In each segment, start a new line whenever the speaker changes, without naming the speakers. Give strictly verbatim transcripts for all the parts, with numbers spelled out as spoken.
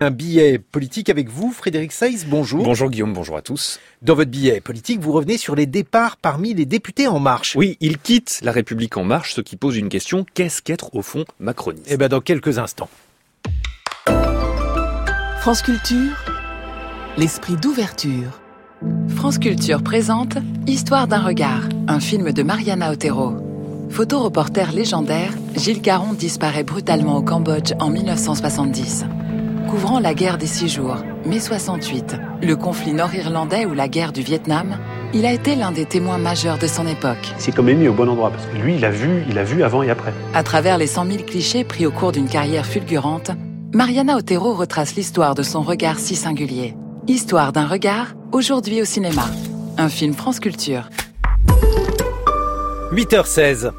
Un billet politique avec vous, Frédéric Seyss, bonjour.
Bonjour Guillaume, bonjour à tous.
Dans votre billet politique, vous revenez sur les départs parmi les députés En Marche.
Oui, ils quittent La République En Marche, ce qui pose une question, qu'est-ce qu'être au fond macroniste ?
Eh bien dans quelques instants.
France Culture, l'esprit d'ouverture. France Culture présente Histoire d'un regard, un film de Mariana Otero. Photoreporter légendaire, Gilles Caron disparaît brutalement au Cambodge en dix-neuf cent soixante-dix. Couvrant la guerre des six jours, mai soixante-huit, le conflit nord-irlandais ou la guerre du Vietnam, il a été l'un des témoins majeurs de son époque.
C'est quand même mis au bon endroit, parce que lui, il a vu, il a vu avant et après.
À travers les cent mille clichés pris au cours d'une carrière fulgurante, Mariana Otero retrace l'histoire de son regard si singulier. Histoire d'un regard, aujourd'hui au cinéma. Un film France Culture.
huit heures seize.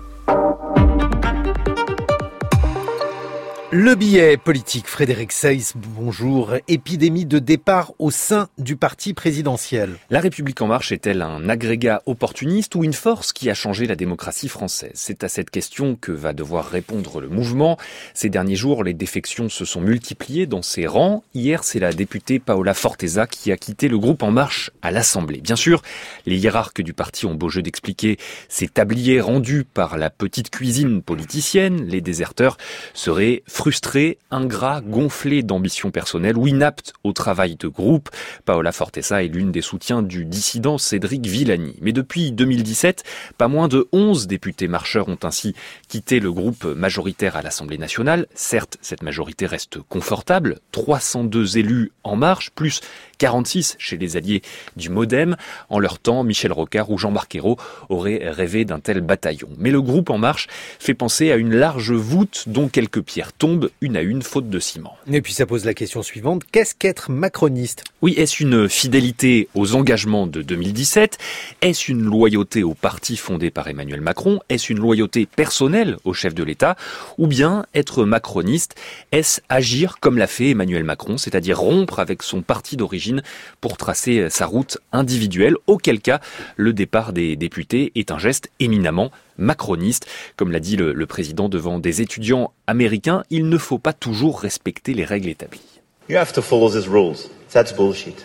Le billet politique, Frédéric Seyss, bonjour. Épidémie de départ au sein du parti présidentiel.
La République En Marche est-elle un agrégat opportuniste ou une force qui a changé la démocratie française ? C'est à cette question que va devoir répondre le mouvement. Ces derniers jours, les défections se sont multipliées dans ses rangs. Hier, c'est la députée Paola Forteza qui a quitté le groupe En Marche à l'Assemblée. Bien sûr, les hiérarques du parti ont beau jeu d'expliquer ces tabliers rendus par la petite cuisine politicienne. Les déserteurs seraient frustrés, ingrats, gonflés d'ambition personnelle ou inaptes au travail de groupe. Paola Forteza est l'une des soutiens du dissident Cédric Villani. Mais depuis deux mille dix-sept, pas moins de onze députés marcheurs ont ainsi quitté le groupe majoritaire à l'Assemblée nationale. Certes, cette majorité reste confortable, trois cent deux élus En Marche, plus quarante-six chez les alliés du Modem. En leur temps, Michel Rocard ou Jean-Marc Ayrault auraient rêvé d'un tel bataillon. Mais le groupe En Marche fait penser à une large voûte dont quelques pierres tombent une à une faute de ciment.
Et puis ça pose la question suivante, qu'est-ce qu'être macroniste ?
Oui, est-ce une fidélité aux engagements de deux mille dix-sept ? Est-ce une loyauté au parti fondé par Emmanuel Macron ? Est-ce une loyauté personnelle au chef de l'État ? Ou bien être macroniste, est-ce agir comme l'a fait Emmanuel Macron, c'est-à-dire rompre avec son parti d'origine pour tracer sa route individuelle, auquel cas le départ des députés est un geste éminemment macroniste. Comme l'a dit le, le président devant des étudiants américains, il ne faut pas toujours respecter les règles établies.
You have to follow these rules. That's bullshit.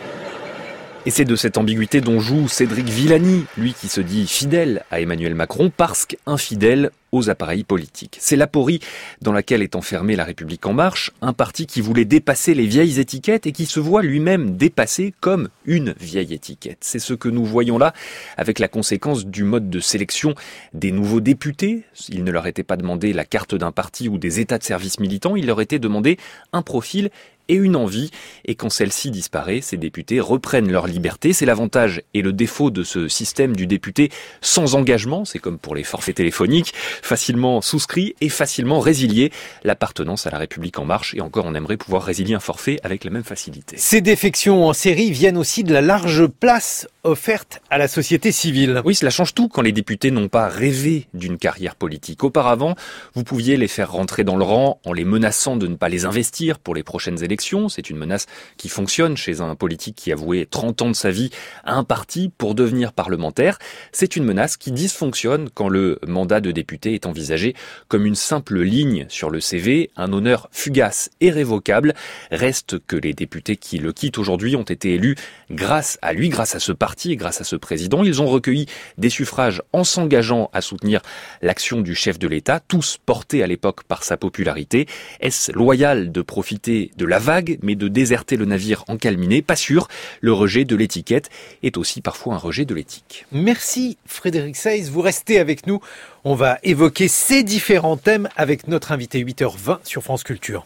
Et c'est de cette ambiguïté dont joue Cédric Villani, lui qui se dit fidèle à Emmanuel Macron parce qu'infidèle aux appareils politiques. C'est l'aporie dans laquelle est enfermée La République En Marche, un parti qui voulait dépasser les vieilles étiquettes et qui se voit lui-même dépassé comme une vieille étiquette. C'est ce que nous voyons là avec la conséquence du mode de sélection des nouveaux députés. Il ne leur était pas demandé la carte d'un parti ou des états de service militants, il leur était demandé un profil et une envie, et quand celle-ci disparaît, ces députés reprennent leur liberté. C'est l'avantage et le défaut de ce système du député sans engagement, c'est comme pour les forfaits téléphoniques, facilement souscrit et facilement résilié. L'appartenance à La République En Marche, et encore on aimerait pouvoir résilier un forfait avec la même facilité.
Ces défections en série viennent aussi de la large place offerte à la société civile.
Oui, cela change tout quand les députés n'ont pas rêvé d'une carrière politique. Auparavant, vous pouviez les faire rentrer dans le rang en les menaçant de ne pas les investir pour les prochaines élections. C'est une menace qui fonctionne chez un politique qui a voué trente ans de sa vie à un parti pour devenir parlementaire. C'est une menace qui dysfonctionne quand le mandat de député est envisagé comme une simple ligne sur le C V, un honneur fugace et révocable. Reste que les députés qui le quittent aujourd'hui ont été élus grâce à lui, grâce à ce parti et grâce à ce président. Ils ont recueilli des suffrages en s'engageant à soutenir l'action du chef de l'État, tous portés à l'époque par sa popularité. Est-ce loyal de profiter de la vague, mais de déserter le navire encalminé? Pas sûr. Le rejet de l'étiquette est aussi parfois un rejet de l'éthique.
Merci Frédéric Seyss, vous restez avec nous. On va évoquer ces différents thèmes avec notre invité huit heures vingt sur France Culture.